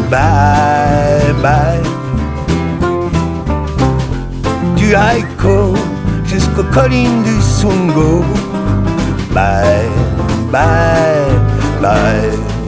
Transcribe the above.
bye bye. Du Haiko jusqu'aux collines du Sungo, bye bye bye.